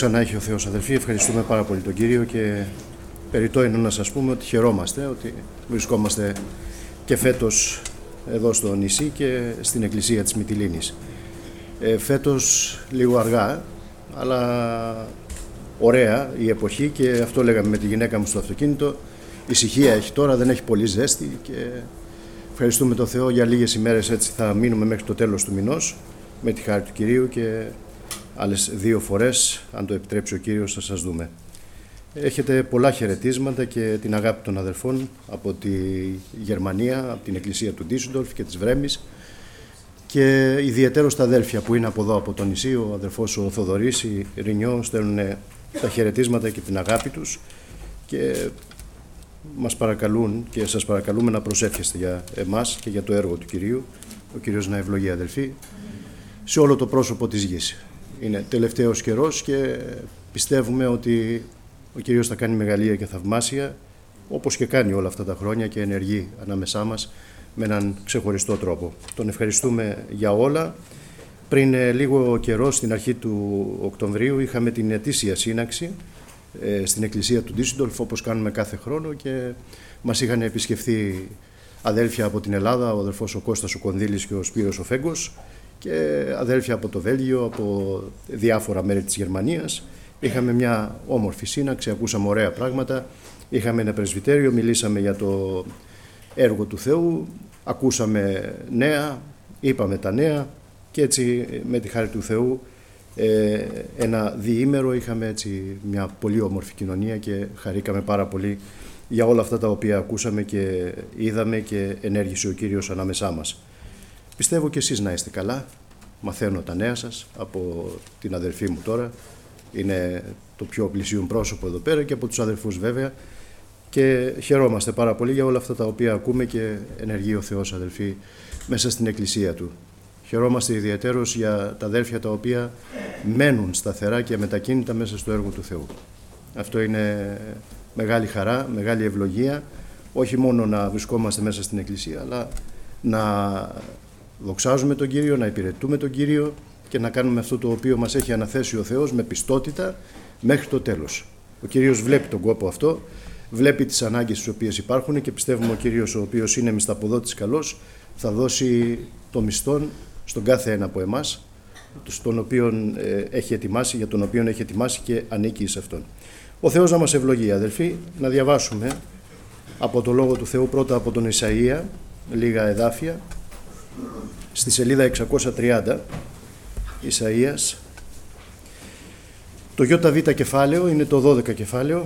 Να έχει ο Θεός, αδελφοί, ευχαριστούμε πάρα πολύ τον Κύριο και περιττό είναι να σας πούμε ότι χαιρόμαστε ότι βρισκόμαστε και φέτος εδώ στο νησί και στην εκκλησία της Μυτιλήνης. Φέτος λίγο αργά, αλλά ωραία η εποχή και αυτό λέγαμε με τη γυναίκα μου στο αυτοκίνητο. Ησυχία έχει τώρα, δεν έχει πολύ ζέστη και ευχαριστούμε τον Θεό για λίγες ημέρες, έτσι θα μείνουμε μέχρι το τέλος του μηνός με τη χάρη του Κυρίου και άλλες 2 φορές, αν το επιτρέψει ο Κύριος, θα σας δούμε. Έχετε πολλά χαιρετίσματα και την αγάπη των αδερφών από τη Γερμανία, από την εκκλησία του Ντίσσελντορφ και της Βρέμης και ιδιαιτέρως τα αδέλφια που είναι από εδώ, από το νησί, ο αδερφός ο Θοδωρής, η Ρινιό, στέλνουν τα χαιρετίσματα και την αγάπη τους και μας παρακαλούν και σας παρακαλούμε να προσεύχεστε για εμάς και για το έργο του Κυρίου. Ο Κύριος να ευλογεί, αδελφοί, σε όλο το πρόσωπο της γης. Είναι τελευταίος καιρός και πιστεύουμε ότι ο Κύριος θα κάνει μεγαλεία και θαυμάσια, όπως και κάνει όλα αυτά τα χρόνια και ενεργεί ανάμεσά μας με έναν ξεχωριστό τρόπο. Τον ευχαριστούμε για όλα. Πριν λίγο καιρό, στην αρχή του Οκτωβρίου, είχαμε την ετήσια σύναξη στην εκκλησία του Ντίσσελντορφ, όπως κάνουμε κάθε χρόνο, και μας είχαν επισκεφθεί αδέλφια από την Ελλάδα, ο αδελφός ο Κώστας ο Κονδύλης και ο Σπύρος ο Φέγκος, και αδέλφια από το Βέλγιο, από διάφορα μέρη της Γερμανίας. Είχαμε μια όμορφη σύναξη, ακούσαμε ωραία πράγματα, είχαμε ένα πρεσβυτέριο, μιλήσαμε για το έργο του Θεού, ακούσαμε νέα, είπαμε τα νέα και έτσι με τη χάρη του Θεού ένα διήμερο είχαμε έτσι μια πολύ όμορφη κοινωνία και χαρήκαμε πάρα πολύ για όλα αυτά τα οποία ακούσαμε και είδαμε και ενέργησε ο Κύριος ανάμεσά μας. Πιστεύω και εσείς να είστε καλά. Μαθαίνω τα νέα σας από την αδελφή μου τώρα. Είναι το πιο πλησίον πρόσωπο εδώ πέρα και από τους αδελφούς βέβαια. Και χαιρόμαστε πάρα πολύ για όλα αυτά τα οποία ακούμε και ενεργεί ο Θεός, αδελφοί, μέσα στην εκκλησία Του. Χαιρόμαστε ιδιαίτερως για τα αδέλφια τα οποία μένουν σταθερά και μετακίνητα μέσα στο έργο του Θεού. Αυτό είναι μεγάλη χαρά, μεγάλη ευλογία. Όχι μόνο να βρισκόμαστε μέσα στην εκκλησία, αλλά να δοξάζουμε τον Κύριο, να υπηρετούμε τον Κύριο και να κάνουμε αυτό το οποίο μας έχει αναθέσει ο Θεός με πιστότητα μέχρι το τέλος. Ο Κύριος βλέπει τον κόπο αυτό, βλέπει τις ανάγκες τις οποίες υπάρχουν και πιστεύουμε ο Κύριος, ο οποίος είναι μισθαποδότης καλός, θα δώσει το μισθόν στον κάθε ένα από εμάς, στον οποίον έχει ετοιμάσει, για τον οποίον έχει ετοιμάσει και ανήκει σε αυτόν. Ο Θεός να μας ευλογεί, αδελφοί, να διαβάσουμε από το Λόγο του Θεού πρώτα από τον Ισαΐα, λίγα εδάφια, στη σελίδα 630, Ισαΐας. Το ΙΒ κεφάλαιο είναι το 12 κεφάλαιο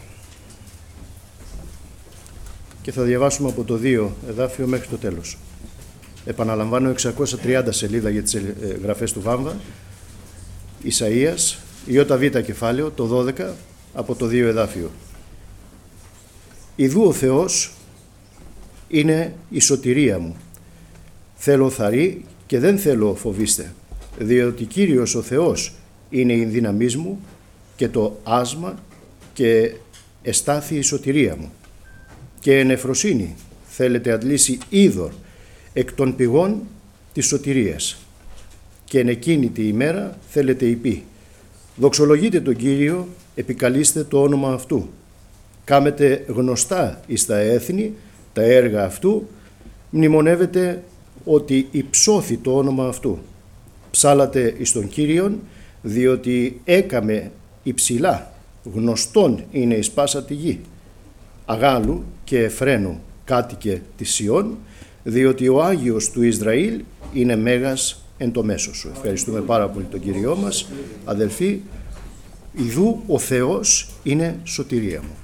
και θα διαβάσουμε από το 2 εδάφιο μέχρι το τέλος. Επαναλαμβάνω, 630 σελίδα για τις γραφές του Βάμβα, Ισαΐας, ΙΒ κεφάλαιο, το 12 από το 2 εδάφιο. «Ιδού ο Θεός είναι η σωτηρία μου. Θέλω θαρρή και δεν θέλω φοβήστε, διότι Κύριος ο Θεός είναι η δύναμή μου και το άσμα και εστάθη η σωτηρία μου. Και εν εφροσύνη θέλετε αντλήσει είδωρ εκ των πηγών της σωτηρίας. Και εν εκείνη τη ημέρα θέλετε υπή. Δοξολογείτε τον Κύριο, επικαλείστε το όνομα αυτού. Κάμετε γνωστά εις τα έθνη τα έργα αυτού, μνημονεύετε ότι υψώθη το όνομα αυτού. Ψάλατε εις τον Κύριον, διότι έκαμε υψηλά, γνωστόν είναι εις πάσα τη γη. Αγάλου και Εφραίνου κάτοικε της Σιών, διότι ο Άγιος του Ισραήλ είναι μέγας εν το μέσο σου». Ευχαριστούμε πάρα πολύ τον Κύριό μας, αδελφοί. Ιδού ο Θεός είναι σωτηρία μου.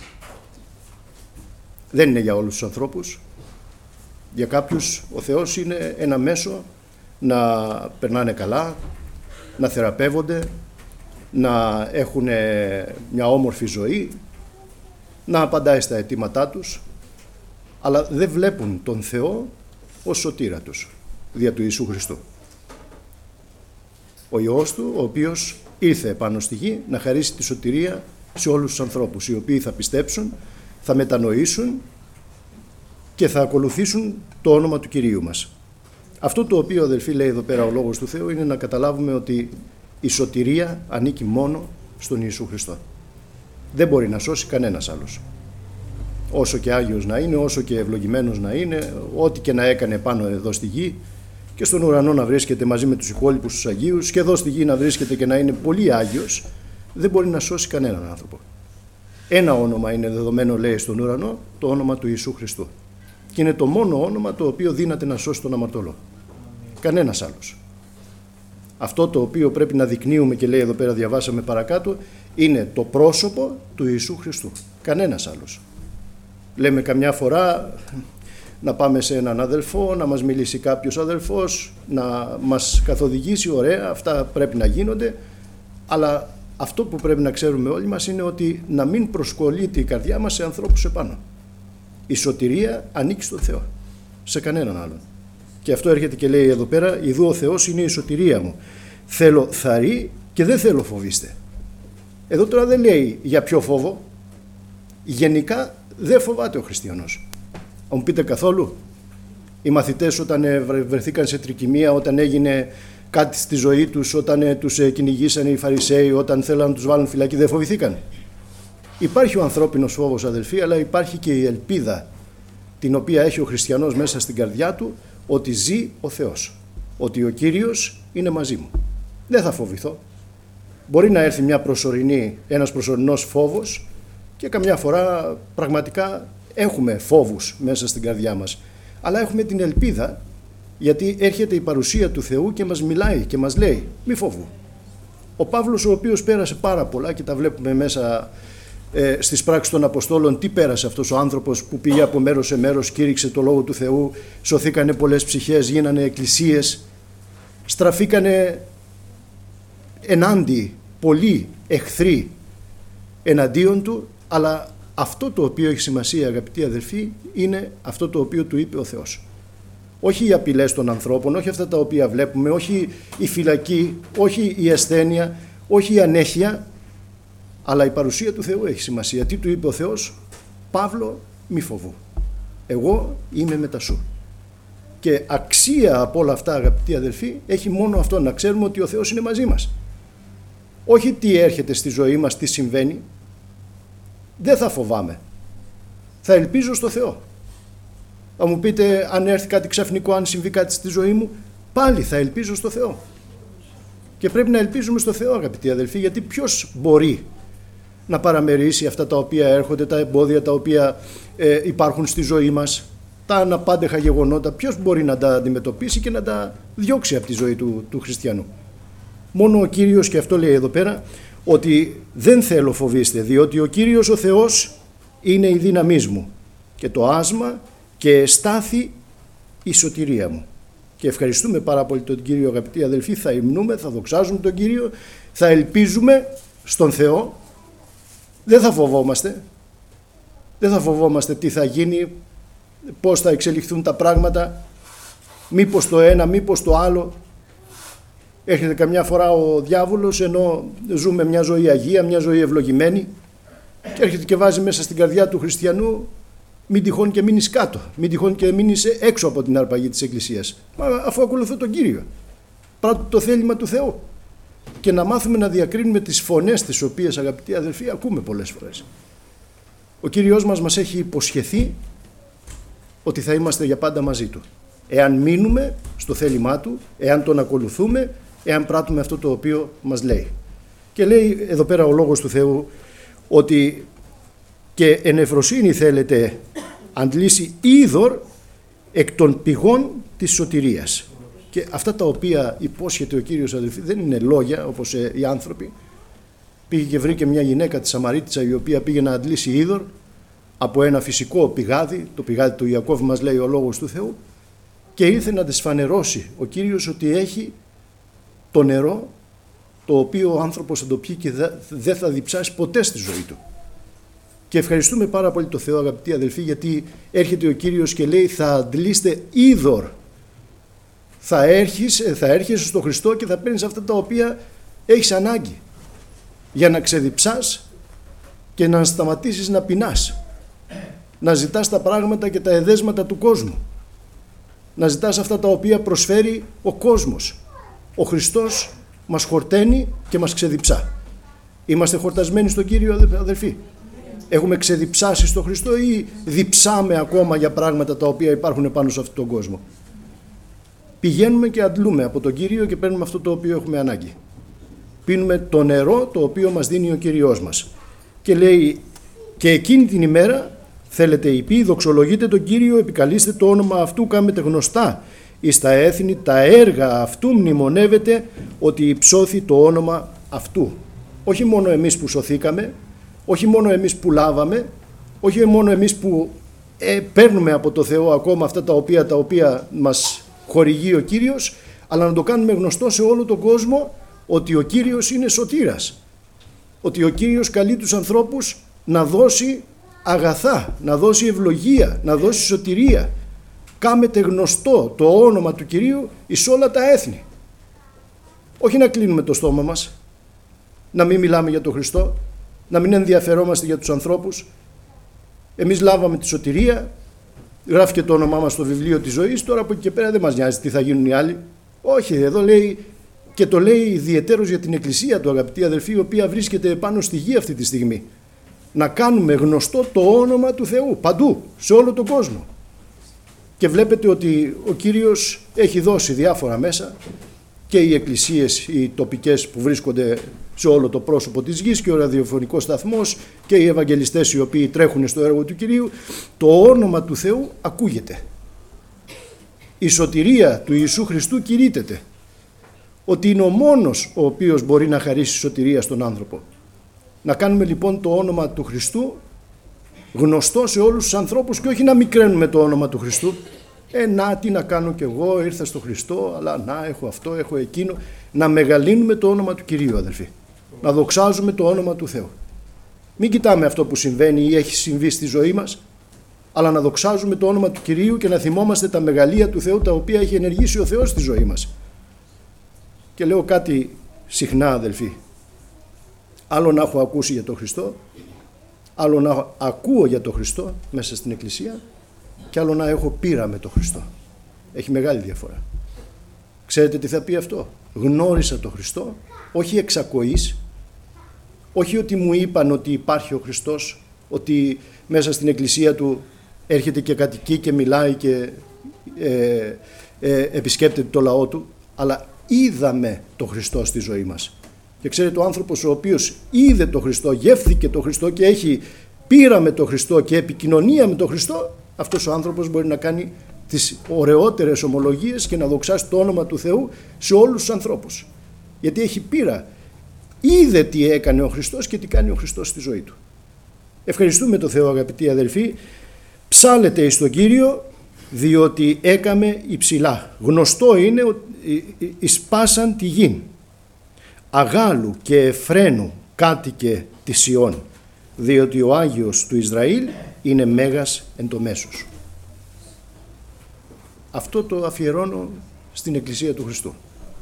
Δεν είναι για όλους τους ανθρώπους. Για κάποιους ο Θεός είναι ένα μέσο να περνάνε καλά, να θεραπεύονται, να έχουν μια όμορφη ζωή, να απαντάει στα αιτήματά τους, αλλά δεν βλέπουν τον Θεό ως σωτήρα τους, δια του Ιησού Χριστού. Ο Υιός Του, ο οποίος ήρθε επάνω στη γη να χαρίσει τη σωτηρία σε όλους τους ανθρώπους, οι οποίοι θα πιστέψουν, θα μετανοήσουν και θα ακολουθήσουν το όνομα του Κυρίου μας. Αυτό το οποίο, αδελφοί, λέει εδώ πέρα ο Λόγος του Θεού είναι να καταλάβουμε ότι Η σωτηρία ανήκει μόνο στον Ιησού Χριστό. Δεν μπορεί να σώσει κανένας άλλος. Όσο και Άγιος να είναι, όσο και ευλογημένος να είναι, ό,τι και να έκανε πάνω εδώ στη γη, και στον ουρανό να βρίσκεται μαζί με τους υπόλοιπους τους Αγίους, και εδώ στη γη να βρίσκεται και να είναι πολύ Άγιος, δεν μπορεί να σώσει κανέναν άνθρωπο. Ένα όνομα είναι δεδομένο, λέει, στον ουρανό, το όνομα του Ιησού Χριστού. Και είναι το μόνο όνομα το οποίο δύναται να σώσει τον αμαρτωλό. Κανένας άλλος. Αυτό το οποίο πρέπει να δεικνύουμε, και λέει εδώ πέρα, διαβάσαμε παρακάτω, είναι το πρόσωπο του Ιησού Χριστού. Κανένας άλλος. Λέμε καμιά φορά να πάμε σε έναν αδελφό, να μας μιλήσει κάποιος αδελφός, να μας καθοδηγήσει, ωραία, αυτά πρέπει να γίνονται, αλλά αυτό που πρέπει να ξέρουμε όλοι μας είναι ότι να μην προσκολείται η καρδιά μας σε ανθρώπους επάνω. Η σωτηρία ανήκει στον Θεό, σε κανέναν άλλον. Και αυτό έρχεται και λέει εδώ πέρα, «Ιδού ο Θεός είναι η σωτηρία μου. Θέλω θαρρή και δεν θέλω φοβήστε». Εδώ τώρα δεν λέει για ποιο φόβο. Γενικά δεν φοβάται ο χριστιανός. Θα μου πείτε καθόλου, οι μαθητές όταν βρεθήκαν σε τρικυμία, όταν έγινε κάτι στη ζωή τους, όταν τους κυνηγήσαν οι Φαρισαίοι, όταν θέλαν να τους βάλουν φυλακή, δεν φοβηθήκαν? Υπάρχει ο ανθρώπινος φόβος, αδελφοί, αλλά υπάρχει και η ελπίδα την οποία έχει ο χριστιανός μέσα στην καρδιά του, ότι ζει ο Θεός, ότι ο Κύριος είναι μαζί μου. Δεν θα φοβηθώ. Μπορεί να έρθει ένας προσωρινός φόβος, και καμιά φορά πραγματικά έχουμε φόβους μέσα στην καρδιά μας, αλλά έχουμε την ελπίδα, γιατί έρχεται η παρουσία του Θεού και μας μιλάει και μας λέει, μη φόβου. Ο Παύλος, ο οποίος πέρασε πάρα πολλά, και τα βλέπουμε μέσα στις πράξεις των Αποστόλων, τι πέρασε αυτός ο άνθρωπος που πήγε από μέρος σε μέρος, κήρυξε το Λόγο του Θεού, σωθήκανε πολλές ψυχές, γίνανε εκκλησίες, στραφήκανε ενάντι πολλοί εχθροί εναντίον του, αλλά αυτό το οποίο έχει σημασία, αγαπητοί αδελφοί, είναι αυτό το οποίο του είπε ο Θεός. Όχι οι απειλές των ανθρώπων, όχι αυτά τα οποία βλέπουμε, όχι η φυλακή, όχι η ασθένεια, όχι η ανέχεια, αλλά η παρουσία του Θεού έχει σημασία. Τι του είπε ο Θεός? Παύλο, μη φοβού. Εγώ είμαι μετά σου. Και αξία από όλα αυτά, αγαπητοί αδελφοί, έχει μόνο αυτό, να ξέρουμε ότι ο Θεός είναι μαζί μας. Όχι τι έρχεται στη ζωή μας, τι συμβαίνει. Δεν θα φοβάμαι. Θα ελπίζω στο Θεό. Θα μου πείτε, αν έρθει κάτι ξαφνικό, αν συμβεί κάτι στη ζωή μου, πάλι θα ελπίζω στο Θεό. Και πρέπει να ελπίζουμε στο Θεό, αγαπητοί αδελφοί, γιατί ποιος μπορεί να παραμερίσει αυτά τα οποία έρχονται, τα εμπόδια τα οποία υπάρχουν στη ζωή μας, τα αναπάντεχα γεγονότα, ποιος μπορεί να τα αντιμετωπίσει και να τα διώξει από τη ζωή του χριστιανού? Μόνο ο Κύριος, και αυτό λέει εδώ πέρα, ότι δεν θέλω φοβήστε, διότι ο Κύριος ο Θεός είναι η δύναμή μου και το άσμα και στάθη η σωτηρία μου. Και ευχαριστούμε πάρα πολύ τον Κύριο, αγαπητοί αδελφοί, θα υμνούμε, θα δοξάζουμε τον Κύριο, θα ελπίζουμε στον Θεό, δεν θα φοβόμαστε, δεν θα φοβόμαστε τι θα γίνει, πώς θα εξελιχθούν τα πράγματα, μήπως το ένα, μήπως το άλλο. Έρχεται καμιά φορά ο διάβολος, ενώ ζούμε μια ζωή αγία, μια ζωή ευλογημένη, και έρχεται και βάζει μέσα στην καρδιά του χριστιανού, μην τυχόν και μείνεις κάτω, μην τυχόν και μείνεις έξω από την αρπαγή της Εκκλησίας. Μα αφού ακολουθώ τον Κύριο, πράττω το θέλημα του Θεού. Και να μάθουμε να διακρίνουμε τις φωνές τις οποίες, αγαπητοί αδελφοί, ακούμε πολλές φορές. Ο Κύριος μας έχει υποσχεθεί ότι θα είμαστε για πάντα μαζί Του. Εάν μείνουμε στο θέλημά Του, εάν Τον ακολουθούμε, εάν πράττουμε αυτό το οποίο μας λέει. Και λέει εδώ πέρα ο Λόγος του Θεού ότι και εν ευφροσύνη θέλετε αντλήσει είδωρ εκ των πηγών της σωτηρίας. Και αυτά τα οποία υπόσχεται ο Κύριος, αδελφοί, δεν είναι λόγια όπως οι άνθρωποι. Πήγε και βρήκε μια γυναίκα τη Σαμαρίτισσα, η οποία πήγε να αντλήσει είδωρ από ένα φυσικό πηγάδι, το πηγάδι του Ιακώβ μας λέει ο Λόγος του Θεού, και ήρθε να της φανερώσει ο Κύριος ότι έχει το νερό το οποίο ο άνθρωπος θα το πιει και δεν θα διψάσει ποτέ στη ζωή του. Και ευχαριστούμε πάρα πολύ το Θεό, αγαπητοί αδελφοί, γιατί έρχεται ο Κύριος και λέει θα αντλήσετε είδωρ. Θα έρχεσαι στο Χριστό και θα παίρνεις αυτά τα οποία έχεις ανάγκη για να ξεδιψάς και να σταματήσεις να πεινάς, να ζητάς τα πράγματα και τα εδέσματα του κόσμου, να ζητάς αυτά τα οποία προσφέρει ο κόσμος. Ο Χριστός μας χορταίνει και μας ξεδιψά. Είμαστε χορτασμένοι στον Κύριο, αδελφοί? Έχουμε ξεδιψάσει στον Χριστό ή διψάμε ακόμα για πράγματα τα οποία υπάρχουν πάνω σε αυτόν τον κόσμο? Πηγαίνουμε και αντλούμε από τον Κύριο και παίρνουμε αυτό το οποίο έχουμε ανάγκη. Πίνουμε το νερό το οποίο μας δίνει ο Κύριος μας. Και λέει, και εκείνη την ημέρα θέλετε υπή, δοξολογείτε τον Κύριο, επικαλείστε το όνομα αυτού, κάμετε γνωστά εις τα έθνη, τα έργα αυτού μνημονεύετε, ότι υψώθη το όνομα αυτού. Όχι μόνο εμείς που σωθήκαμε, όχι μόνο εμείς που λάβαμε, όχι μόνο εμείς που παίρνουμε από το Θεό ακόμα αυτά τα οποία μας χορηγεί ο Κύριος, αλλά να το κάνουμε γνωστό σε όλο τον κόσμο ότι ο Κύριος είναι σωτήρας. Ότι ο Κύριος καλεί τους ανθρώπους να δώσει αγαθά, να δώσει ευλογία, να δώσει σωτηρία. Κάμετε γνωστό το όνομα του Κυρίου εις όλα τα έθνη. Όχι να κλείνουμε το στόμα μας, να μην μιλάμε για τον Χριστό, να μην ενδιαφερόμαστε για τους ανθρώπους. Εμείς λάβαμε τη σωτηρία, γράφει και το όνομά μας στο βιβλίο της ζωής, τώρα από εκεί και πέρα δεν μας νοιάζει τι θα γίνουν οι άλλοι. Όχι, εδώ λέει, και το λέει ιδιαιτέρως για την Εκκλησία του, αγαπητοί αδελφοί, η οποία βρίσκεται πάνω στη γη αυτή τη στιγμή. Να κάνουμε γνωστό το όνομα του Θεού παντού, σε όλο τον κόσμο. Και βλέπετε ότι ο Κύριος έχει δώσει διάφορα μέσα, και οι εκκλησίες οι τοπικές που βρίσκονται σε όλο το πρόσωπο της γης και ο ραδιοφωνικός σταθμός και οι ευαγγελιστές οι οποίοι τρέχουν στο έργο του Κυρίου, το όνομα του Θεού ακούγεται. Η σωτηρία του Ιησού Χριστού κηρύττεται. Ότι είναι ο μόνος ο οποίος μπορεί να χαρίσει σωτηρία στον άνθρωπο. Να κάνουμε λοιπόν το όνομα του Χριστού γνωστό σε όλους τους ανθρώπους και όχι να μικραίνουμε το όνομα του Χριστού. Να, τι να κάνω κι εγώ, ήρθα στο Χριστό, αλλά να, έχω αυτό, έχω εκείνο. Να μεγαλύνουμε το όνομα του Κυρίου, αδελφοί. Να δοξάζουμε το όνομα του Θεού. Μην κοιτάμε αυτό που συμβαίνει ή έχει συμβεί στη ζωή μας, αλλά να δοξάζουμε το όνομα του Κυρίου και να θυμόμαστε τα μεγαλεία του Θεού τα οποία έχει ενεργήσει ο Θεός στη ζωή μας. Και λέω κάτι συχνά, αδελφοί. Άλλο να έχω ακούσει για τον Χριστό, άλλο να ακούω για τον Χριστό μέσα στην Εκκλησία, και άλλο να έχω πείρα με τον Χριστό. Έχει μεγάλη διαφορά. Ξέρετε τι θα πει αυτό? Γνώρισα τον Χριστό, όχι εξακοής, όχι ότι μου είπαν ότι υπάρχει ο Χριστός, ότι μέσα στην Εκκλησία του έρχεται και κατοικεί και μιλάει και επισκέπτεται το λαό του, αλλά είδαμε τον Χριστό στη ζωή μας. Και ξέρετε, ο άνθρωπος ο οποίος είδε τον Χριστό, γεύθηκε τον Χριστό και έχει πείρα με τον Χριστό και επικοινωνία με τον Χριστό, αυτός ο άνθρωπος μπορεί να κάνει τις ωραιότερες ομολογίες και να δοξάσει το όνομα του Θεού σε όλους τους ανθρώπους. Γιατί έχει πείρα. Είδε τι έκανε ο Χριστός και τι κάνει ο Χριστός στη ζωή του. Ευχαριστούμε τον Θεό, αγαπητοί αδελφοί. Ψάλετε εις τον Κύριο, διότι έκαμε υψηλά. Γνωστό είναι ότι εισπάσαν τη γη. Αγάλου και Εφραίνου κάτοικε τη Σιών, διότι ο Άγιος του Ισραήλ είναι μέγας εν το μέσος. Αυτό το αφιερώνω στην Εκκλησία του Χριστού.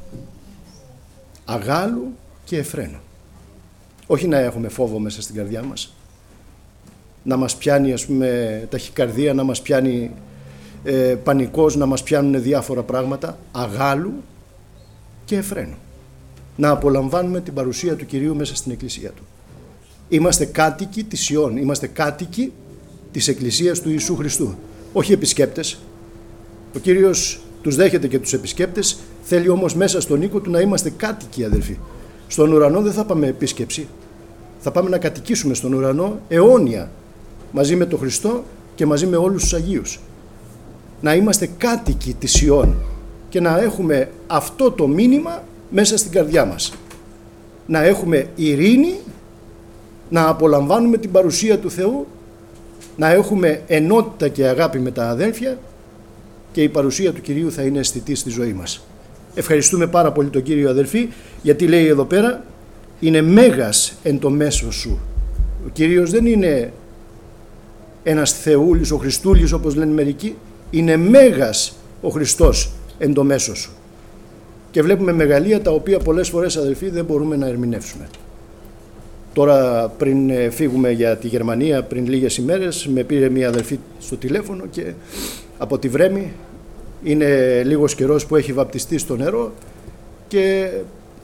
Αγάλου και Εφραίνου. Όχι να έχουμε φόβο μέσα στην καρδιά μας, να μας πιάνει ταχυκαρδία, να μας πιάνει πανικός, να μας πιάνουν διάφορα πράγματα. Αγάλου και Εφραίνου. Να απολαμβάνουμε την παρουσία του Κυρίου μέσα στην Εκκλησία του. Είμαστε κάτοικοι της Σιών, είμαστε κάτοικοι της Εκκλησίας του Ιησού Χριστού. Όχι επισκέπτες. Ο Κύριος τους δέχεται και τους επισκέπτες, θέλει όμως μέσα στον οίκο του να είμαστε κάτοικοι, αδελφοί. Στον ουρανό δεν θα πάμε επίσκεψη, θα πάμε να κατοικήσουμε στον ουρανό αιώνια, μαζί με τον Χριστό και μαζί με όλους τους Αγίους. Να είμαστε κάτοικοι της Σιών και να έχουμε αυτό το μήνυμα μέσα στην καρδιά μας. Να έχουμε ειρήνη, να απολαμβάνουμε την παρουσία του Θεού, να έχουμε ενότητα και αγάπη με τα αδέλφια και η παρουσία του Κυρίου θα είναι αισθητή στη ζωή μας. Ευχαριστούμε πάρα πολύ τον Κύριο, αδελφοί, γιατί λέει εδώ πέρα είναι μέγας εν το μέσο σου. Ο Κύριος δεν είναι ένας Θεούλης, ο Χριστούλης όπως λένε μερικοί, είναι μέγας ο Χριστός εν το μέσο σου. Και βλέπουμε μεγαλεία τα οποία πολλές φορές, αδελφοί, δεν μπορούμε να ερμηνεύσουμε. Τώρα πριν φύγουμε για τη Γερμανία, πριν λίγες ημέρες, με πήρε μια αδελφή στο τηλέφωνο και από τη Βρέμη, είναι λίγος καιρός που έχει βαπτιστεί στο νερό και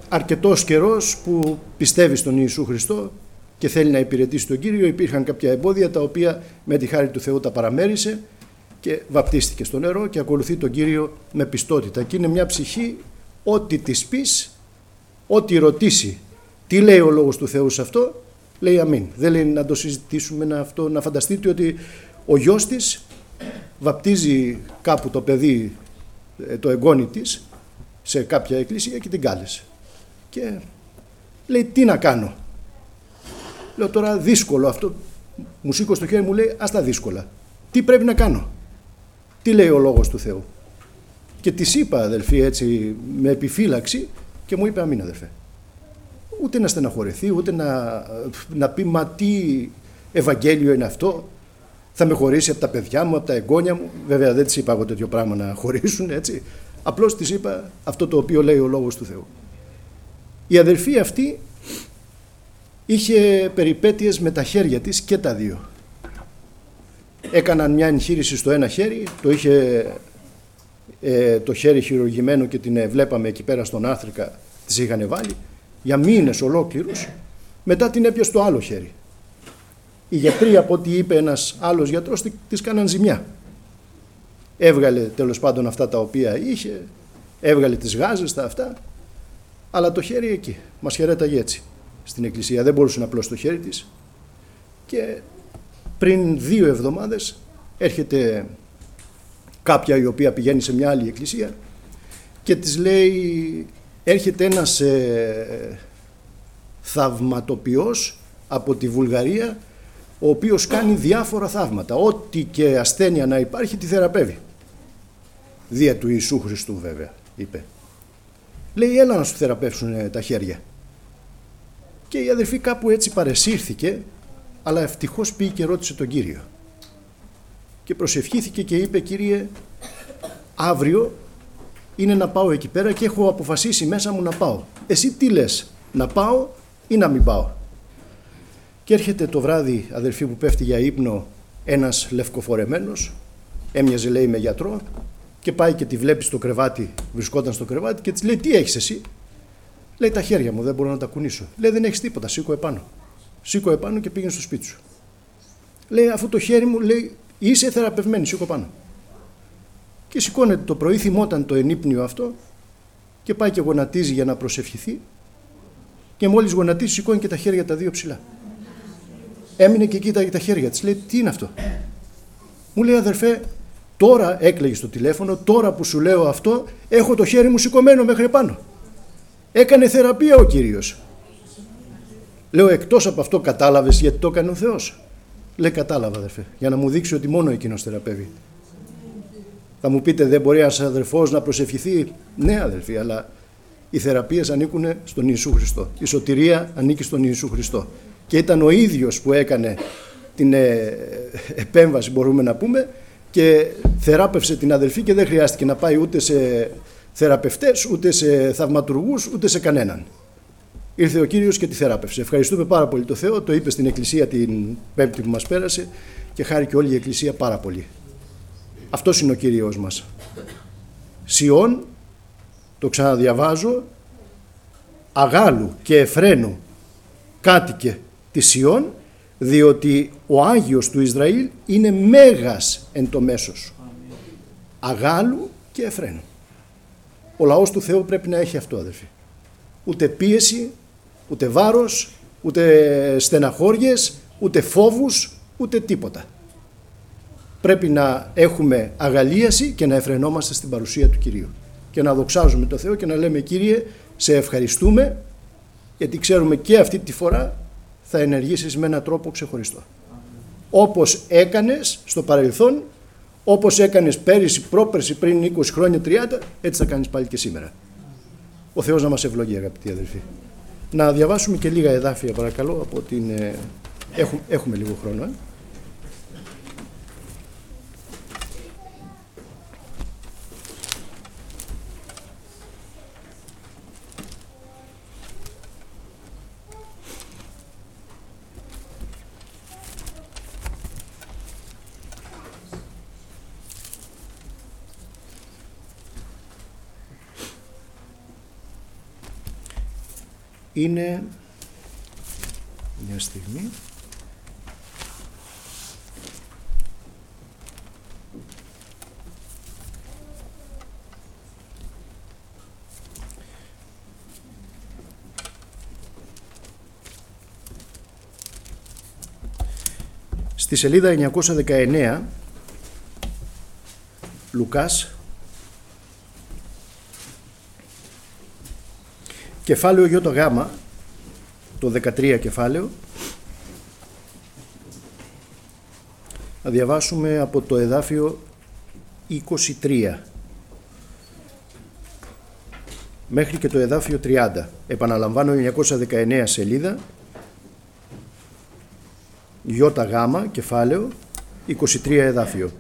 αρκετός καιρός που πιστεύει στον Ιησού Χριστό και θέλει να υπηρετήσει τον Κύριο. Υπήρχαν κάποια εμπόδια τα οποία με τη χάρη του Θεού τα παραμέρισε και βαπτίστηκε στο νερό και ακολουθεί τον Κύριο με πιστότητα. Και είναι μια ψυχή, ό,τι της πεις, ό,τι ρωτήσει, τι λέει ο Λόγος του Θεού σε αυτό, λέει αμήν. Δεν λέει να το συζητήσουμε αυτό, να φανταστείτε ότι ο γιος της βαπτίζει κάπου το παιδί, το εγγόνι της, σε κάποια εκκλησία και την κάλεσε. Και λέει, τι να κάνω. Λέω, τώρα δύσκολο αυτό. Μου σήκωσε το χέρι, μου λέει, ας τα δύσκολα. Τι πρέπει να κάνω. Τι λέει ο Λόγος του Θεού. Και της είπα, αδελφή, έτσι με επιφύλαξη, και μου είπε αμήν, αδελφέ. Ούτε να στεναχωρεθεί, ούτε να πει, μα τι Ευαγγέλιο είναι αυτό. Θα με χωρίσει από τα παιδιά μου, από τα εγγόνια μου. Βέβαια δεν της είπα εγώ τέτοιο πράγμα να χωρίσουν, έτσι. Απλώς της είπα αυτό το οποίο λέει ο Λόγος του Θεού. Η αδελφή αυτή είχε περιπέτειες με τα χέρια της και τα δύο. Έκαναν μια εγχείρηση στο ένα χέρι, το είχε το χέρι χειρουργημένο και την βλέπαμε εκεί πέρα στον Άθρικα, της είχαν βάλει για μήνες ολόκληρους. Μετά την έπιασε το άλλο χέρι. Οι γιατροί, από ό,τι είπε ένας άλλος γιατρός, της κάναν ζημιά. Έβγαλε τέλος πάντων αυτά τα οποία είχε, έβγαλε τις γάζες, τα αυτά, αλλά το χέρι εκεί, μας χαιρέταγε έτσι στην εκκλησία, δεν μπορούσε να πλώσει το χέρι της. Και πριν 2 εβδομάδες έρχεται κάποια η οποία πηγαίνει σε μια άλλη εκκλησία και της λέει, έρχεται ένας θαυματοποιός από τη Βουλγαρία, ο οποίος κάνει διάφορα θαύματα, ό,τι και ασθένεια να υπάρχει τη θεραπεύει. Δια του Ιησού Χριστού βέβαια, είπε. Λέει, έλα να σου θεραπεύσουν τα χέρια. Και η αδερφή κάπου έτσι παρεσύρθηκε, αλλά ευτυχώς πήγε και ρώτησε τον Κύριο. Και προσευχήθηκε και είπε, Κύριε, αύριο είναι να πάω εκεί πέρα και έχω αποφασίσει μέσα μου να πάω. Εσύ τι λες, να πάω ή να μην πάω. Και έρχεται το βράδυ, αδερφή, που πέφτει για ύπνο, ένας λευκοφορεμένος, έμοιαζε λέει με γιατρό, και πάει και τη βλέπει στο κρεβάτι, βρισκόταν στο κρεβάτι και της λέει, τι έχεις εσύ. Λέει, τα χέρια μου δεν μπορώ να τα κουνήσω. Λέει, δεν έχεις τίποτα, σήκω επάνω. Σήκω επάνω και πήγαινε στο σπίτι σου. Λέει, αφού το χέρι μου, λέει, είσαι θεραπευμένη, σήκω πάνω. Και σηκώνεται το πρωί, θυμόταν το ενύπνιο αυτό και πάει και γονατίζει για να προσευχηθεί. Και μόλις γονατίζει, σηκώνει και τα χέρια τα δύο ψηλά. Έμεινε και κοίταγε τα χέρια της. Λέει, τι είναι αυτό. Μου λέει, αδερφέ, τώρα έκλαιγε στο τηλέφωνο, τώρα που σου λέω αυτό, έχω το χέρι μου σηκωμένο μέχρι πάνω. Έκανε θεραπεία ο Κύριος. Λέω, εκτός από αυτό κατάλαβες γιατί το έκανε ο Θεός. Λέει, κατάλαβα, αδερφέ, για να μου δείξει ότι μόνο εκείνος θεραπεύει. Θα μου πείτε, δεν μπορεί ένας αδερφός να προσευχηθεί. Ναι, αδερφοί, αλλά οι θεραπείες ανήκουν στον Ιησού Χριστό. Η σωτηρία ανήκει στον Ιησού Χριστό. Και ήταν ο ίδιος που έκανε την επέμβαση, μπορούμε να πούμε, και θεράπευσε την αδελφή και δεν χρειάστηκε να πάει ούτε σε θεραπευτές, ούτε σε θαυματουργούς, ούτε σε κανέναν. Ήρθε ο Κύριος και τη θεράπευσε. Ευχαριστούμε πάρα πολύ το Θεό, το είπε στην εκκλησία την Πέμπτη που μας πέρασε και χάρηκε όλη η εκκλησία πάρα πολύ. Αυτός είναι ο Κύριος μας. Σιών, το ξαναδιαβάζω, Αγάλου και Εφραίνου κάτοικε τη Σιών, διότι ο Άγιος του Ισραήλ είναι μέγας εν το μέσος. Αγάλου και Εφραίνου. Ο λαός του Θεού πρέπει να έχει αυτό, αδελφοί. Ούτε πίεση, ούτε βάρος, ούτε στεναχώριες, ούτε φόβους, ούτε τίποτα. Πρέπει να έχουμε αγαλίαση και να εφραινόμαστε στην παρουσία του Κυρίου. Και να δοξάζουμε το Θεό και να λέμε, Κύριε, σε ευχαριστούμε, γιατί ξέρουμε και αυτή τη φορά θα ενεργήσεις με έναν τρόπο ξεχωριστό. Όπως έκανες στο παρελθόν, όπως έκανες πέρυσι, πρόπερσι, πριν 20 χρόνια, 30, έτσι θα κάνεις πάλι και σήμερα. Ο Θεός να μας ευλογεί, αγαπητοί αδελφοί. Να διαβάσουμε και λίγα εδάφια, παρακαλώ, από την... Έχουμε λίγο χρόνο, είναι, μια στιγμή, στη σελίδα 919, Λουκάς, κεφάλαιο ΙΓ, το 13 κεφάλαιο, θα διαβάσουμε από το εδάφιο 23 μέχρι και το εδάφιο 30. Επαναλαμβάνω, 919 σελίδα, ΙΓ, κεφάλαιο, 23 εδάφιο.